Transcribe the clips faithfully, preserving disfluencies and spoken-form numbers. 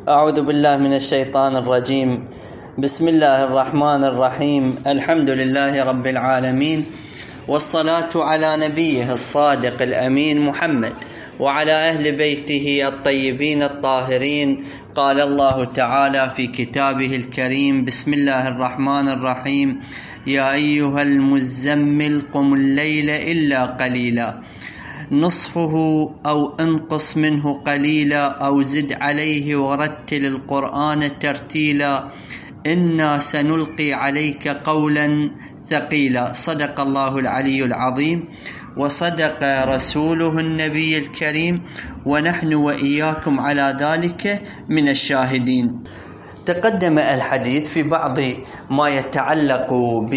أعوذ بالله من الشيطان الرجيم. بسم الله الرحمن الرحيم. الحمد لله رب العالمين، والصلاة على نبيه الصادق الأمين محمد وعلى أهل بيته الطيبين الطاهرين. قال الله تعالى في كتابه الكريم: بسم الله الرحمن الرحيم. يا أيها المزمل قم الليل إلا قليلا نصفه أو انقص منه قليلا أو زد عليه ورتل القرآن ترتيلا إنا سنلقي عليك قولا ثقيلا. صدق الله العلي العظيم وصدق رسوله النبي الكريم، ونحن وإياكم على ذلك من الشاهدين. تقدم الحديث في بعض ما يتعلق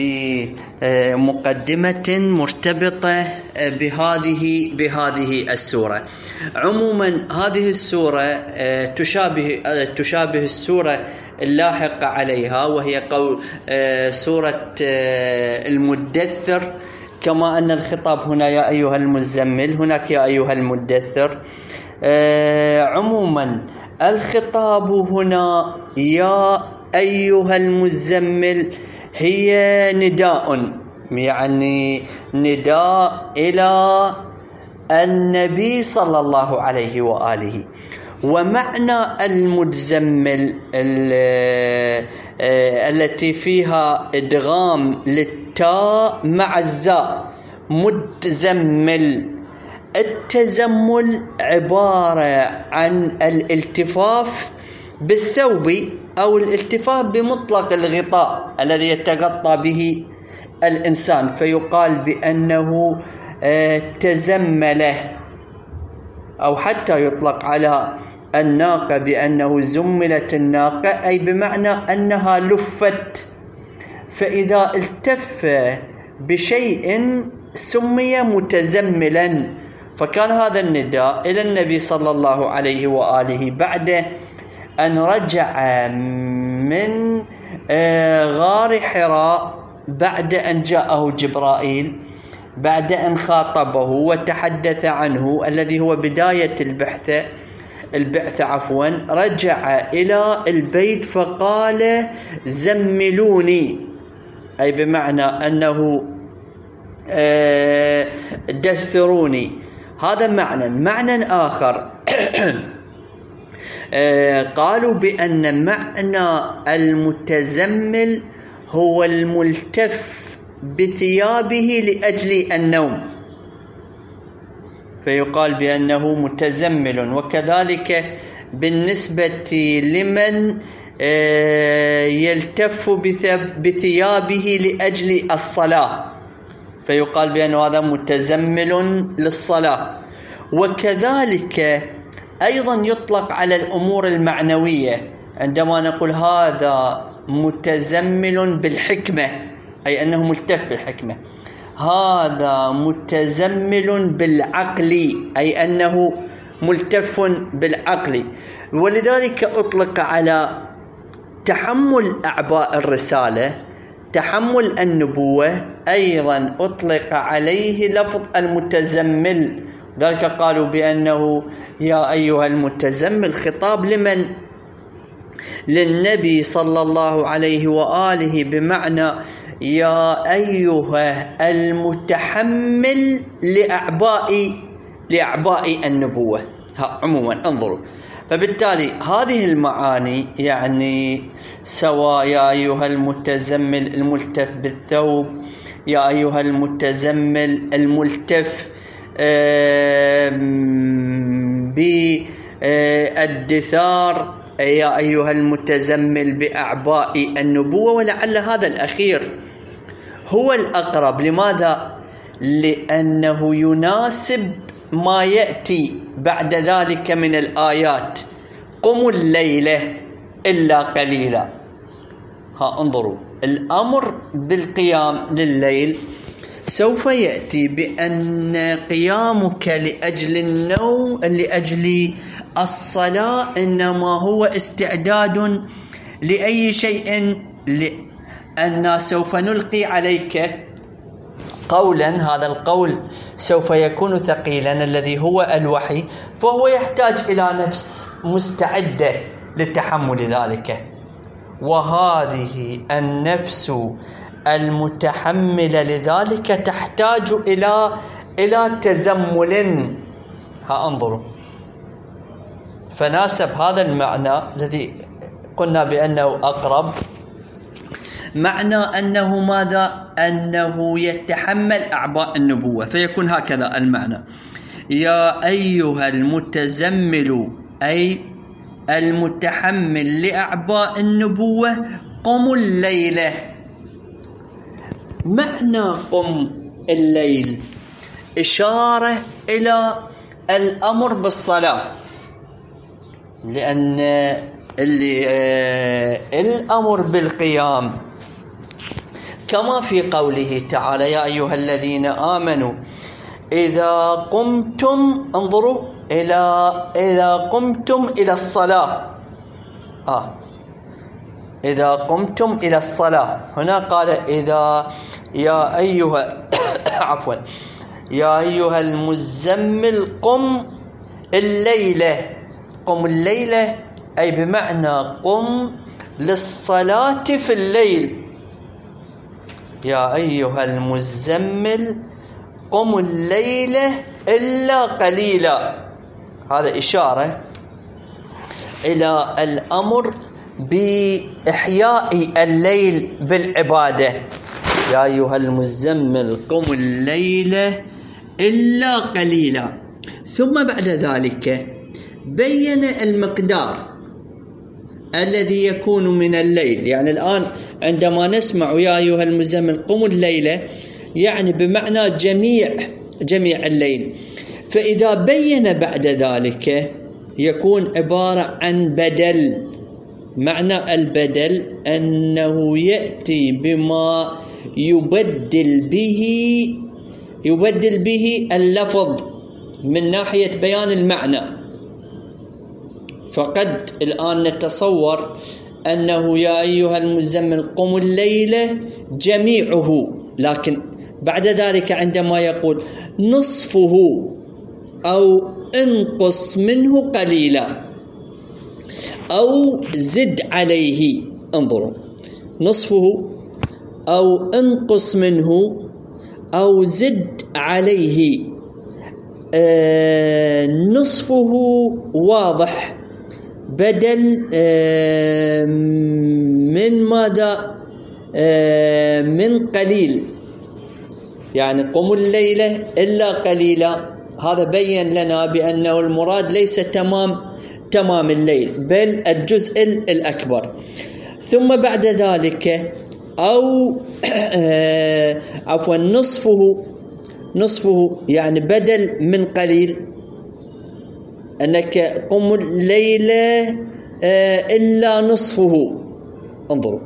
بمقدمة مرتبطة بهذه بهذه السورة. عموما هذه السورة تشابه تشابه السورة اللاحقة عليها، وهي قول سورة المدثر، كما أن الخطاب هنا يا أيها المزمل، هناك يا أيها المدثر. عموما الخطاب هنا يا أيها المزمل هي نداء، يعني نداء إلى النبي صلى الله عليه وآله. ومعنى المتزمل التي فيها إدغام للتاء مع الزاء، متزمل. التزمل عبارة عن الالتفاف بالثوب أو الالتفاف بمطلق الغطاء الذي يتغطى به الإنسان، فيقال بأنه تزمله. أو حتى يطلق على الناقة بأنه زملت الناقة، أي بمعنى أنها لفت. فإذا التف بشيء سمي متزملا. فكان هذا النداء إلى النبي صلى الله عليه وآله بعد أن رجع من غار حراء، بعد أن جاءه جبرائيل، بعد أن خاطبه وتحدث عنه، الذي هو بداية البعثة البعثة عفوا رجع إلى البيت فقال: زملوني، أي بمعنى أنه دثروني. هذا معنى. معنى آخر قالوا بأن معنى المتزمل هو الملتف بثيابه لأجل النوم، فيقال بأنه متزمل. وكذلك بالنسبة لمن يلتف بثيابه لأجل الصلاة، فيقال بأنه هذا متزمل للصلاة. وكذلك أيضا يطلق على الأمور المعنوية، عندما نقول هذا متزمل بالحكمة، أي أنه ملتف بالحكمة. هذا متزمل بالعقل، أي أنه ملتف بالعقل. ولذلك أطلق على تحمل أعباء الرسالة، تحمل النبوة، أيضا أطلق عليه لفظ المتزمل. ذلك قالوا بأنه يا أيها المتزمل خطاب لمن؟ للنبي صلى الله عليه وآله، بمعنى يا أيها المتحمل لأعباء لأعباء النبوة. عموما انظروا، فبالتالي هذه المعاني، يعني سواء يا أيها المتزمل الملتف بالثوب، يا أيها المتزمل الملتف بالدثار، يا أيها المتزمل بأعباء النبوة. ولعل هذا الأخير هو الأقرب. لماذا؟ لأنه يناسب ما يأتي بعد ذلك من الآيات: قم الليل إلا قليلا. ها انظروا، الأمر بالقيام لليل سوف يأتي بأن قيامك لأجل النوم لأجل الصلاة إنما هو استعداد لأي شيء، لأن سوف نلقي عليك قولا، هذا القول سوف يكون ثقيلا الذي هو الوحي، فهو يحتاج إلى نفس مستعدة لتحمل ذلك. وهذه النفس المتحملة لذلك تحتاج إلى إلى تزمل. ها انظروا، فناسب هذا المعنى الذي قلنا بأنه أقرب، معنى أنه ماذا؟ أنه يتحمل أعباء النبوة، فيكون هكذا المعنى: يا أيها المتزمل أي المتحمل لأعباء النبوة قم الليلة. معنى قم الليل إشارة إلى الأمر بالصلاة، لأن اللي آه الأمر بالقيام كما في قوله تعالى: يا أيها الذين آمنوا إذا قمتم، انظروا، إلى إذا قمتم إلى الصلاة. آه إذا قمتم إلى الصلاة، هنا قال إذا يا أيها عفوا يا أيها المزمل قم الليلة. قم الليلة أي بمعنى قم للصلاة في الليل. يا أيها المزمل قم الليلة إلا قليلا. هذا إشارة إلى الأمر بإحياء الليل بالعبادة. يا أيها المزمل قم الليلة إلا قليلا. ثم بعد ذلك بين المقدار الذي يكون من الليل. يعني الآن عندما نسمع يا أيها المزمل قم الليلة يعني بمعنى جميع جميع الليل. فإذا بين بعد ذلك يكون عبارة عن بدل. معنى البدل أنه يأتي بما يبدل به يبدل به اللفظ من ناحية بيان المعنى. فقد الآن نتصور أنه يا أيها المزمل قم الليلة جميعه، لكن بعد ذلك عندما يقول نصفه أو انقص منه قليلا أو زد عليه، انظروا، نصفه أو انقص منه أو زد عليه. آه نصفه واضح، بدل آه من ماذا؟ آه من قليل، يعني قم الليلة إلا قليلا. هذا بين لنا بأنه المراد ليس تمام تمام الليل بل الجزء الأكبر. ثم بعد ذلك أو آه عفوا نصفه نصفه يعني بدل من قليل، أنك قم الليلة آه إلا نصفه، انظروا،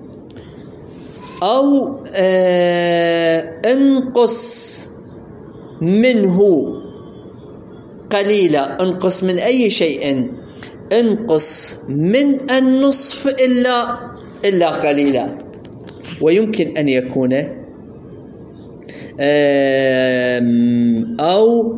أو آه انقص منه قليلا. انقص من أي شيء؟ انقص من النصف إلا إلا قليلا. ويمكن أن يكون أو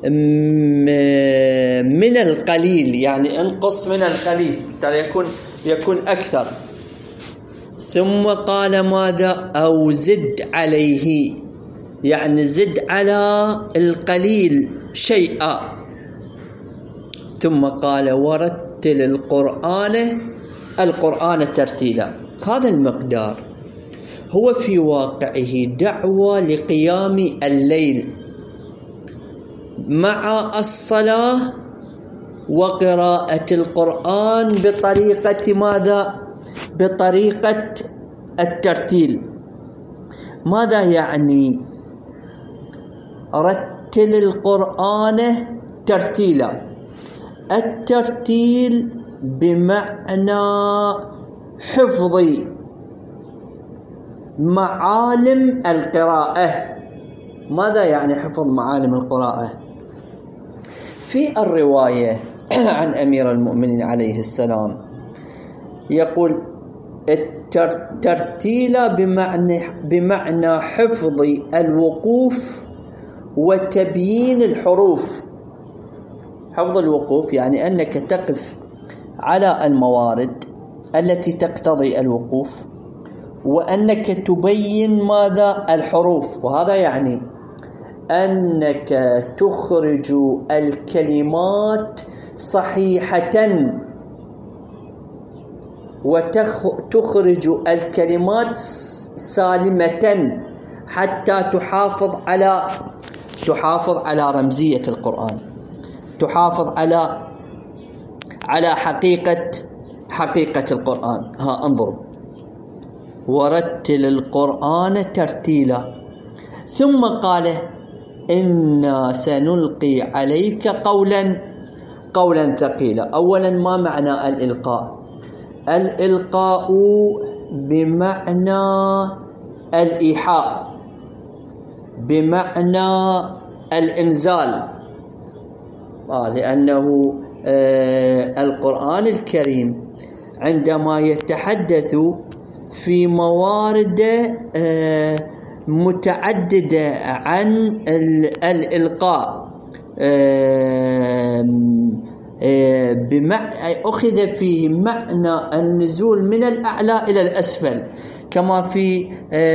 من القليل، يعني انقص من القليل ترى يكون يكون أكثر. ثم قال ماذا؟ أو زد عليه، يعني زد على القليل شيئا. ثم قال ورتل القرآن القرآن ترتيلا. هذا المقدار هو في واقعه دعوة لقيام الليل مع الصلاة وقراءة القرآن بطريقة ماذا؟ بطريقة الترتيل. ماذا يعني رتل القرآن ترتيلا؟ الترتيل بمعنى حفظ معالم القراءة. ماذا يعني حفظ معالم القراءة؟ في الرواية عن أمير المؤمنين عليه السلام يقول الترتيل بمعنى بمعنى حفظ الوقوف وتبيين الحروف. حفظ الوقوف يعني أنك تقف على الموارد التي تقتضي الوقوف، وأنك تبين ماذا الحروف، وهذا يعني أنك تخرج الكلمات صحيحة وتخرج الكلمات سالمة حتى تحافظ على تحافظ على رمزية القرآن، تحافظ على على حقيقة حقيقة القرآن. ها انظروا: ورتل القرآن ترتيلا. ثم قال: إنا سنلقي عليك قولا قولا ثقيلا. أولا، ما معنى الإلقاء؟ الإلقاء بمعنى الإيحاء، بمعنى الإنزال، آه لأنه آه القرآن الكريم عندما يتحدث في موارد آه متعددة عن الإلقاء، آه آه بمعنى أخذ فيه معنى النزول من الأعلى إلى الأسفل، كما في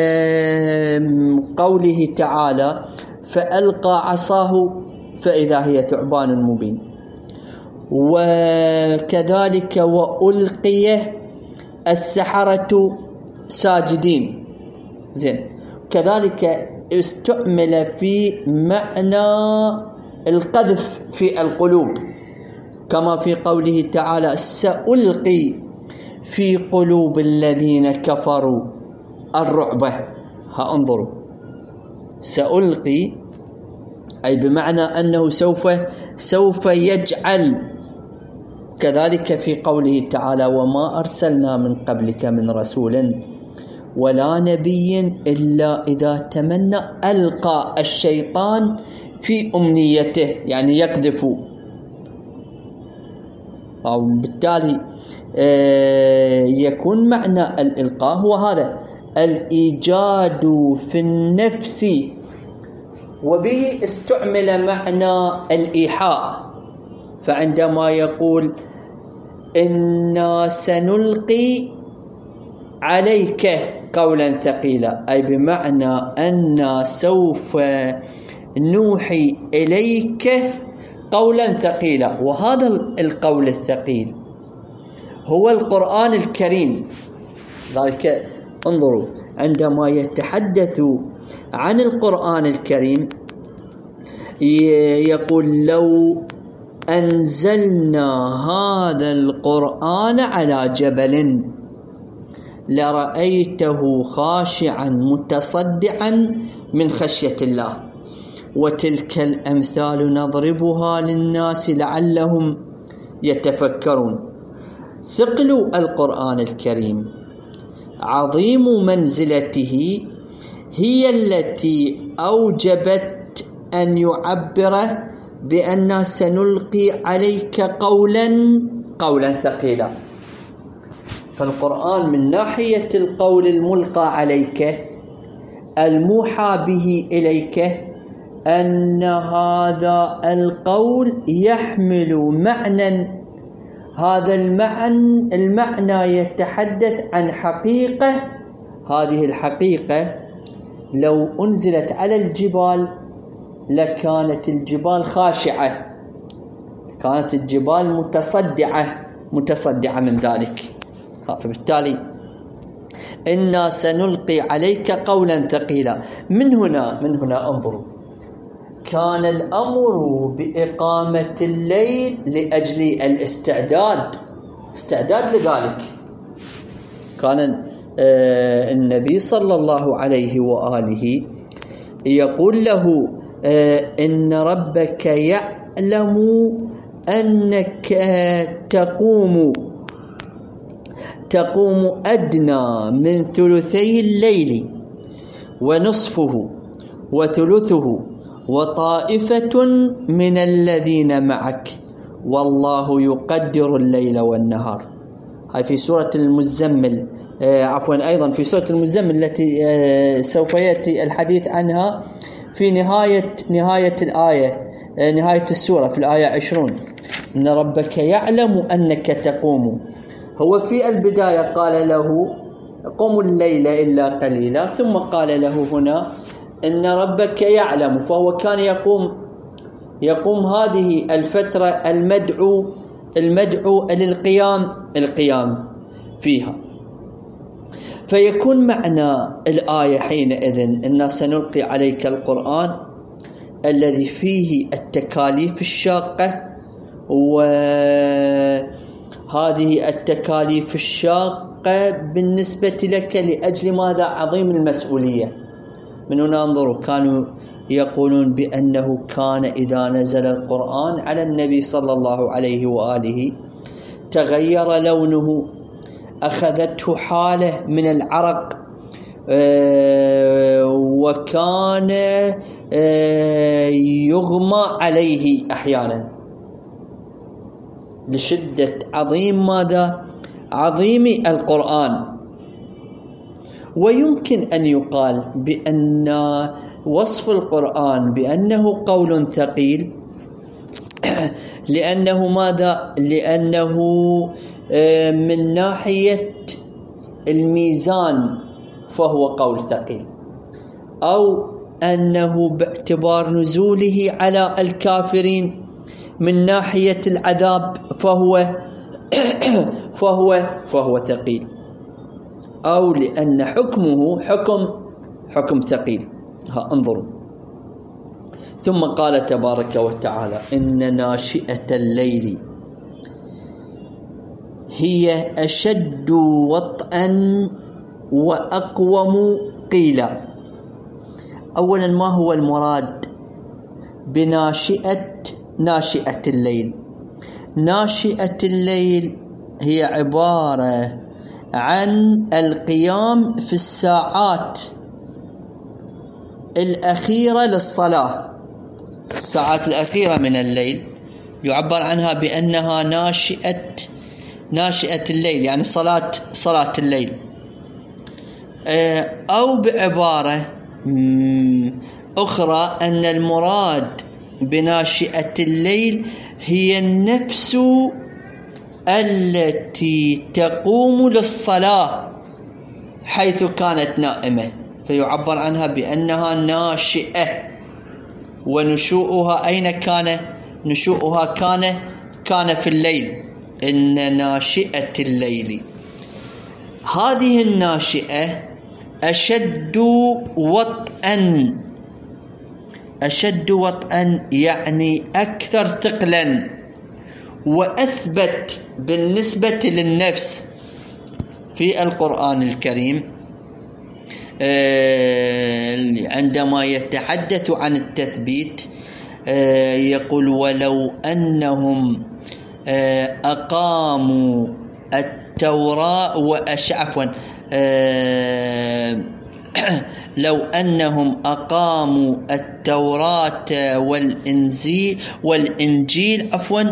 قوله تعالى: فألقى عصاه فإذا هي ثعبان مبين. وكذلك: وألقي السحرة ساجدين. زين. كذلك استعمل في معنى القذف في القلوب، كما في قوله تعالى: سألقي في قلوب الذين كفروا الرعب. ها انظروا: سألقي أي بمعنى أنه سوف سوف يجعل. كذلك في قوله تعالى: وما أرسلنا من قبلك من رسول ولا نبي إلا إذا تمنى ألقى الشيطان في أمنيته، يعني يقذف. أو بالتالي يكون معنى الإلقاء هو هذا: الإيجاد في النفس، وبه استعمل معنى الإيحاء. فعندما يقول: إنا سنلقي عليك قولا ثقيلا، أي بمعنى أن سوف نوحي إليك قولا ثقيلا. وهذا القول الثقيل هو القرآن الكريم. ذلك انظروا: عندما يتحدث عن القرآن الكريم يقول: لو أنزلنا هذا القرآن على جبل لرأيته خاشعا متصدعا من خشية الله، وتلك الأمثال نضربها للناس لعلهم يتفكرون. ثقل القرآن الكريم، عظيم منزلته، هي التي أوجبت أن يعبر بأن سنلقي عليك قولا قولا ثقيلا. فالقرآن من ناحية القول الملقى عليك الموحى به إليك، أن هذا القول يحمل معنى، هذا المعنى المعنى يتحدث عن حقيقة. هذه الحقيقة لو أنزلت على الجبال لكانت الجبال خاشعة، كانت الجبال متصدعة متصدعة من ذلك. فبالتالي إنا سنلقي عليك قولا ثقيلا. من هنا من هنا انظروا: كان الأمر بإقامة الليل لأجل الاستعداد استعداد لذلك. كان آه النبي صلى الله عليه وآله يقول له: آه إن ربك يعلم أنك تقوم تقوم أدنى من ثلثي الليل ونصفه وثلثه وطائفة من الذين معك والله يقدر الليل والنهار. هاي في سورة المزمل، آه عفوا أيضا في سورة المزمل التي آه سوف يأتي الحديث عنها في نهاية نهاية الآية، آه نهاية السورة في الآية عشرون. إن ربك يعلم أنك تقوم. هو في البداية قال له قم الليل إلا قليلا، ثم قال له هنا إن ربك يعلم، فهو كان يقوم يقوم هذه الفترة المدعو المدعو للقيام القيام فيها. فيكون معنى الآية حينئذ إنا سنلقي عليك القرآن الذي فيه التكاليف الشاقة، وهذه التكاليف الشاقة بالنسبة لك لأجل ماذا؟ عظيم المسؤولية. من هنا انظروا، كانوا يقولون بأنه كان إذا نزل القرآن على النبي صلى الله عليه وآله تغير لونه، أخذته حالة من العرق، وكان يغمى عليه أحيانا لشدة عظيم ماذا؟ عظيم القرآن. ويمكن أن يقال بأن وصف القرآن بأنه قول ثقيل لأنه ماذا؟ لأنه من ناحية الميزان فهو قول ثقيل، أو أنه باعتبار نزوله على الكافرين من ناحية العذاب فهو فهو فهو ثقيل، أو لأن حكمه حكم حكم ثقيل. ها انظروا، ثم قال تبارك وتعالى إن ناشئة الليل هي أشد وطئا وأقوم قيلا. أولا، ما هو المراد بناشئة ناشئة الليل؟ ناشئة الليل هي عبارة عن القيام في الساعات الأخيرة للصلاة. الساعات الأخيرة من الليل يعبر عنها بأنها ناشئة ناشئة الليل، يعني صلاة صلاة الليل. أو بعبارة أخرى أن المراد بناشئة الليل هي النفس التي تقوم للصلاة حيث كانت نائمة، فيعبر عنها بأنها ناشئة. ونشوءها أين كان؟ نشوءها كان كان في الليل. إن ناشئة الليل، هذه الناشئة أشد وطئا. أشد وطئا يعني أكثر ثقلا وأثبت بالنسبة للنفس. في القرآن الكريم عندما يتحدث عن التثبيت يقول ولو أنهم أقاموا التوراة وأش عفوا لو أنهم أقاموا التوراة والإنجيل والإنجيل عفوا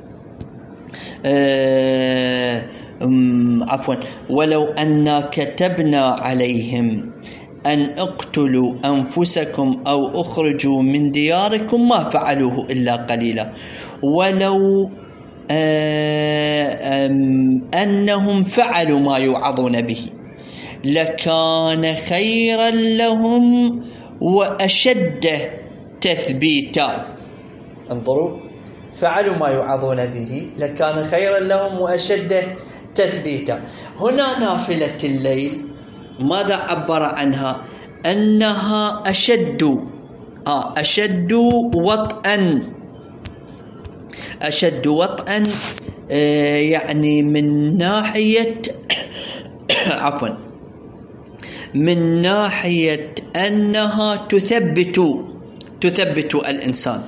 عفوا ولو أن كتبنا عليهم أن اقتلوا أنفسكم أو اخرجوا من دياركم ما فعلوه إلا قليلا ولو أنهم فعلوا ما يوعظون به لكان خيرا لهم وأشد تثبيتا. انظروا، فعلوا ما يوعظون به لكان خيرا لهم وأشد تثبيتا. هنا نافلة الليل ماذا عبر عنها؟ أنها أشد آه أشد وطئا أشد وطئا آه يعني من ناحية عفوا من ناحية أنها تثبت تثبت الإنسان.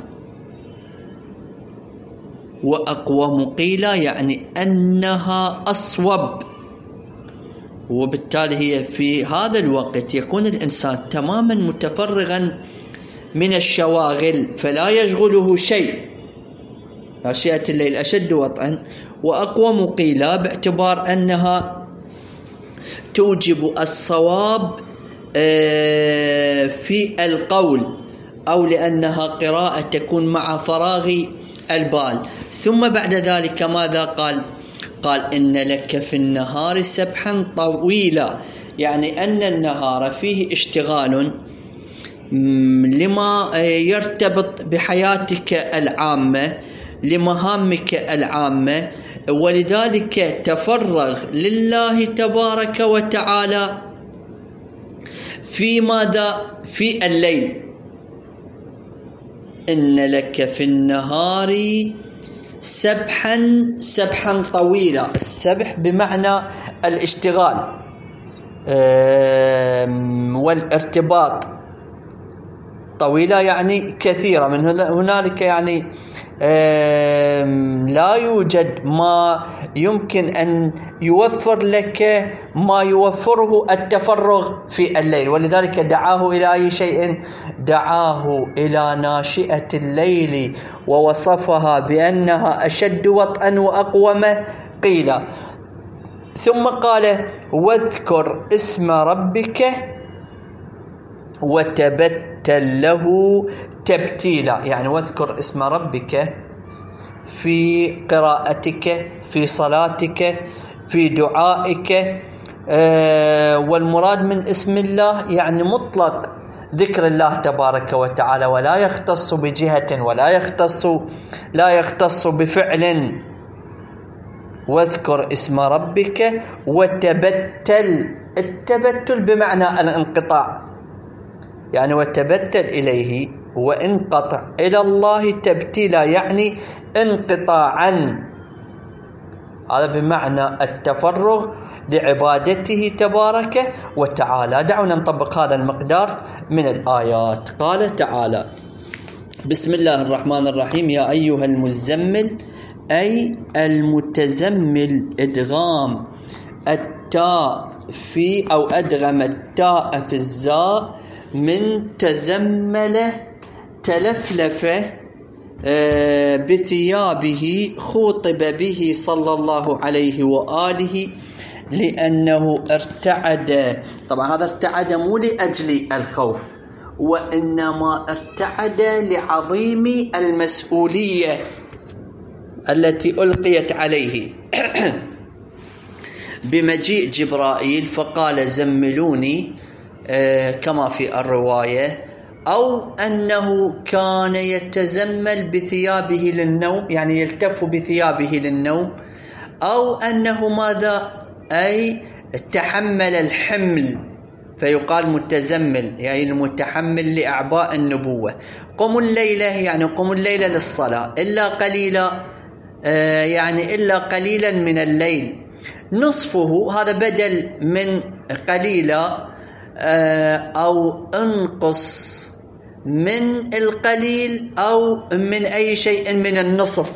وأقوم قيلا يعني أنها أصوب، وبالتالي هي في هذا الوقت يكون الإنسان تماما متفرغا من الشواغل فلا يشغله شيء. ناشئة الليل أشد وطئا وأقوم قيلا باعتبار أنها توجب الصواب في القول، أو لأنها قراءة تكون مع فراغ البال. ثم بعد ذلك ماذا قال؟ قال إن لك في النهار سبحا طويلا، يعني أن النهار فيه اشتغال لما يرتبط بحياتك العامة، لمهامك العامة، ولذلك تفرغ لله تبارك وتعالى في ماذا؟ في الليل. إن لك في النهار سبحا سبحا طويلا. السبح بمعنى الاشتغال والارتباط، طويلة يعني كثيرة، من هنالك يعني لا يوجد ما يمكن أن يوفر لك ما يوفره التفرغ في الليل، ولذلك دعاه إلى أي شيء؟ دعاه إلى ناشئة الليل ووصفها بأنها أشد وطئا وأقوم قيلا. ثم قال واذكر اسم ربك وتبتل له تبتيلا، يعني واذكر اسم ربك في قراءتك، في صلاتك، في دعائك. آه والمراد من اسم الله يعني مطلق ذكر الله تبارك وتعالى، ولا يختص بجهة ولا يختص لا يختص بفعل. واذكر اسم ربك وتبتل، التبتل بمعنى الانقطاع، يعني وتبتل إليه وانقطع إلى الله تبتيلا، يعني انقطاعا. هذا بمعنى التفرغ لعبادته تبارك وتعالى. دعونا نطبق هذا المقدار من الآيات. قال تعالى بسم الله الرحمن الرحيم يا أيها المزمل، أي المتزمل، إدغام التاء في أو أدغم التاء في الزاء من تزمل تلفلف بثيابه، خوطب به صلى الله عليه وآله لأنه ارتعد. طبعا هذا ارتعد مو لأجل الخوف، وإنما ارتعد لعظيم المسؤولية التي ألقيت عليه بمجيء جبرائيل فقال زملوني كما في الرواية، أو أنه كان يتزمل بثيابه للنوم، يعني يلتف بثيابه للنوم، أو أنه ماذا؟ أي تحمل الحمل فيقال متزمل، يعني المتحمل لأعباء النبوة. قم الليلة يعني قم الليلة للصلاة إلا قليلا، آه يعني إلا قليلا من الليل، نصفه هذا بدل من قليلا، آه أو انقص من القليل أو من أي شيء من النصف.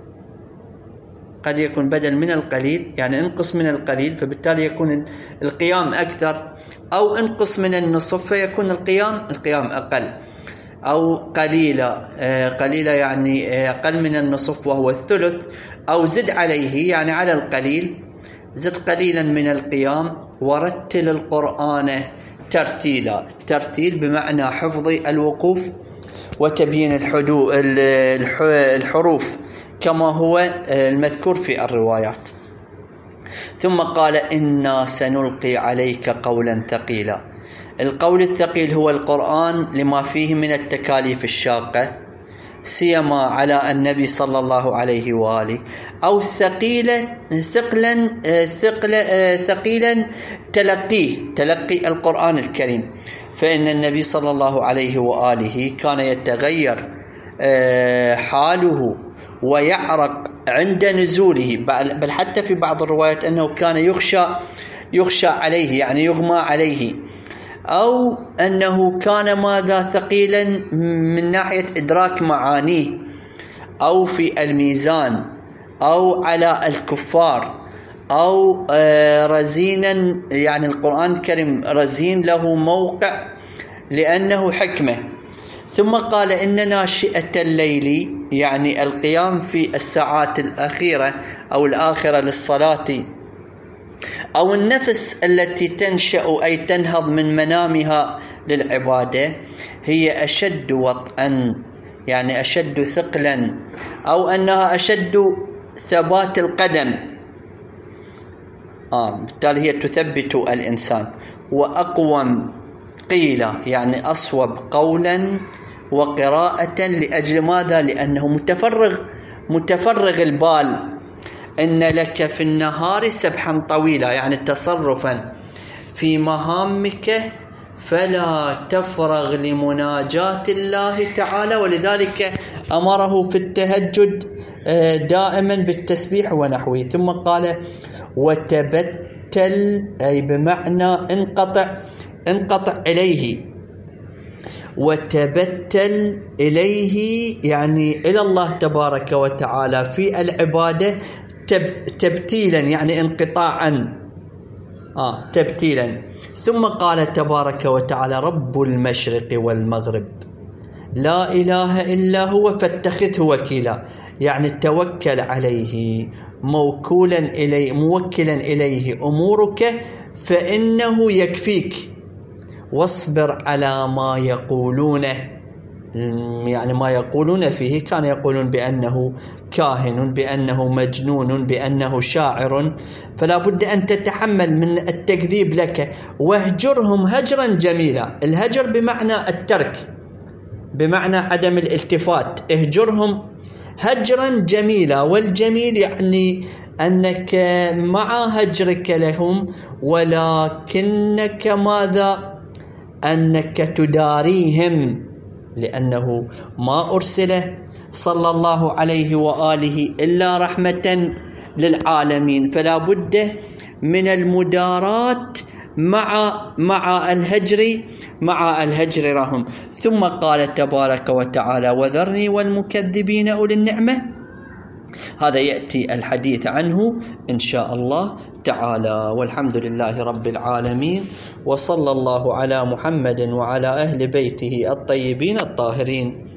قد يكون بدل من القليل يعني انقص من القليل فبالتالي يكون القيام أكثر، أو انقص من النصف فيكون القيام القيام أقل، أو قليلة آه قليلة يعني أقل من النصف وهو الثلث، أو زد عليه يعني على القليل، زد قليلا من القيام. ورتل القرآن ترتيلا، الترتيل بمعنى حفظ الوقوف وتبيين الحروف كما هو المذكور في الروايات. ثم قال إنا سنلقي عليك قولا ثقيلا. القول الثقيل هو القرآن لما فيه من التكاليف الشاقة سيما على النبي صلى الله عليه وآله، أو ثقيلا ثقلا ثقلا ثقيلا تلقيه تلقي القرآن الكريم، فإن النبي صلى الله عليه وآله كان يتغير حاله ويعرق عند نزوله، بل حتى في بعض الروايات أنه كان يخشى يخشى عليه يعني يغمى عليه، أو أنه كان ماذا ثقيلا من ناحية إدراك معانيه، أو في الميزان، أو على الكفار، أو رزينا يعني القرآن الكريم رزين له موقع لأنه حكمة. ثم قال إن ناشئة الليل يعني القيام في الساعات الأخيرة أو الآخرة للصلاة، أو النفس التي تنشأ أي تنهض من منامها للعبادة، هي أشد وطئا يعني أشد ثقلا، أو أنها أشد ثبات القدم. آه بالتالي هي تثبت الإنسان. وأقوم قيل يعني أصوب قولا وقراءة، لأجل ماذا؟ لأنه متفرغ متفرغ البال. إن لك في النهار سبحا طويلا، يعني تصرفا في مهامك فلا تفرغ لمناجاة الله تعالى، ولذلك أمره في التهجد دائما بالتسبيح ونحوه. ثم قال وتبتل، أي بمعنى انقطع انقطع إليه، وتبتل إليه يعني إلى الله تبارك وتعالى في العبادة تب تبتيلا، يعني انقطاعا آه تبتيلا. ثم قال تبارك وتعالى رب المشرق والمغرب لا إله إلا هو فاتخذه وكيلا، يعني توكل عليه، موكولا إليه موكلا إليه أمورك فإنه يكفيك، واصبر على ما يقولونه. يعني ما يقولون فيه، كان يقولون بأنه كاهن، بأنه مجنون، بأنه شاعر، فلا بد أن تتحمل من التكذيب لك. واهجرهم هجرا جميلا، الهجر بمعنى الترك، بمعنى عدم الالتفات. اهجرهم هجرا جميلا، والجميل يعني أنك مع هجرك لهم ولكنك ماذا؟ أنك تداريهم، لأنه ما أرسل صلى الله عليه وآله إلا رحمة للعالمين، فلا بد من المدارات مع مع الهجر مع الهجر لهم. ثم قال تبارك وتعالى وذرني والمكذبين أولي النعمة. هذا يأتي الحديث عنه إن شاء الله تعالى. والحمد لله رب العالمين، وصلى الله على محمد وعلى أهل بيته الطيبين الطاهرين.